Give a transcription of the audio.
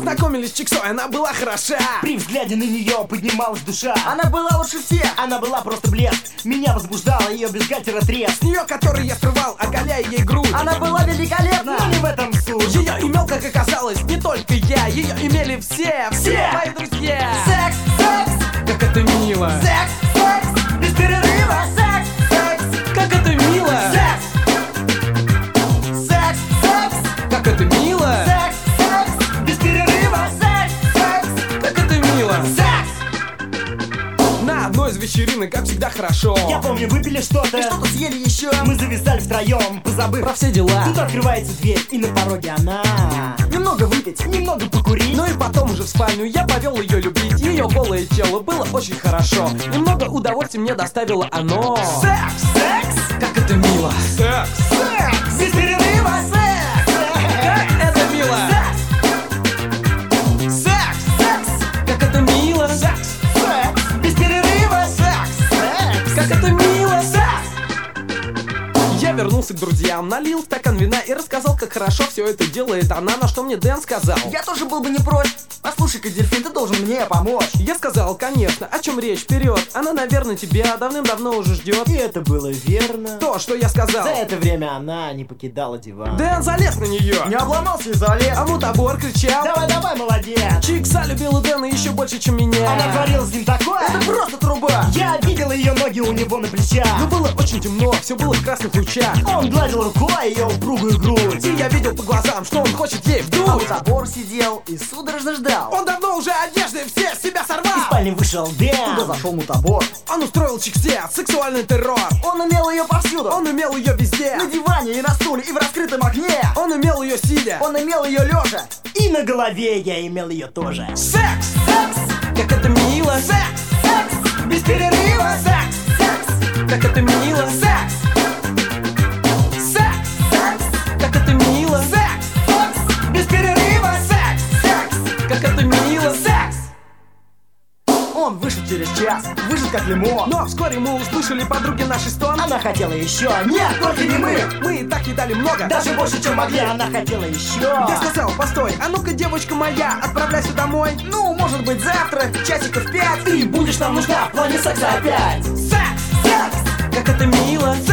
Познакомились с чиксой, она была хороша. При взгляде на нее поднималась душа. Она была лучше всех. Она была просто блеск. Меня возбуждала ее бюстгальтера треск. С нее, который я срывал, оголяя ей грудь. Она была великолепна. Но не в этом суть. Ее имел, как оказалось, не только я. Ее имели все мои друзья. Секс, секс, Как это мило. секс, секс, без перерыва. Секс, секс, Как это мило. секс, секс, секс, Как это мило. секс, секс, без перерыва. Секс, секс, Как это мило. секс. На одной из вечеринок, как всегда, хорошо. Я помню, выпили что-то. И что-то съели еще. Мы зависали втроем, позабыв Про все дела. Тут открывается дверь, и на пороге она. Немного выпить. Немного покурить. Ну и потом уже в спальню я повел ее любить. Ее голое тело было очень хорошо. Немного удовольствия мне доставило оно. Секс, секс, Как это мило. Секс. секс, без перерыва. Секс, Как это мило. секс, секс, Как это мило. секс, секс, без перерыва. Секс, секс, Как это мило. секс. Я вернулся к друзьям, налил стакан вина и рассказал, как хорошо все это делает она, на что мне Дэн сказал. Я тоже был бы не прочь. Послушай-ка, дельфин, ты должен мне помочь. Я сказал, конечно, о чем речь, вперед. Она, наверное, тебя давным-давно уже ждет. И это было верно. То, что я сказал. За это время она не покидала диван. Дэн залез на нее. Не обломался и залез. А мутабор кричал. Давай, давай, молодец. Чикса любила Дэна еще больше, чем меня. Она творила с ним такое. Это просто труба. Я видел ее ноги у него на плечах. Но было очень темно, все было в красных лучах. Он гладил рукой ее упругую грудь. И я видел по глазам, что он хочет ей А вдуть. забор сидел и судорожно ждал. Он давно уже одежды все с себя Из сорвал. спальни вышел Туда Дэн. зашел мутабор. Он устроил Чиксе сексуальный террор. Он имел ее повсюду. Он имел ее везде. На диване и на стуле, и в раскрытом окне. Он имел ее сидя. Он имел ее лежа. И на голове я имел ее тоже. Секс! Секс, Как это мило! секс, секс, без перерыва. Секс, секс, Как это мило! секс, секс, секс, Как это мило! секс, секс, без перерыва. Секс, секс, Как это мило! секс. Он вышел через час, выжил как лимон. Но вскоре мы услышали подруги нашей стон. Она хотела еще. Нет, только не мы. Мы и так едали много. Даже больше, чем могли. Она хотела еще. Я сказал, постой, а ну-ка, девочка моя, отправляйся домой. Ну, может быть, завтра, часиков 5. Ты будешь нам нужна в плане секса опять. Секс, секс, Как это мило!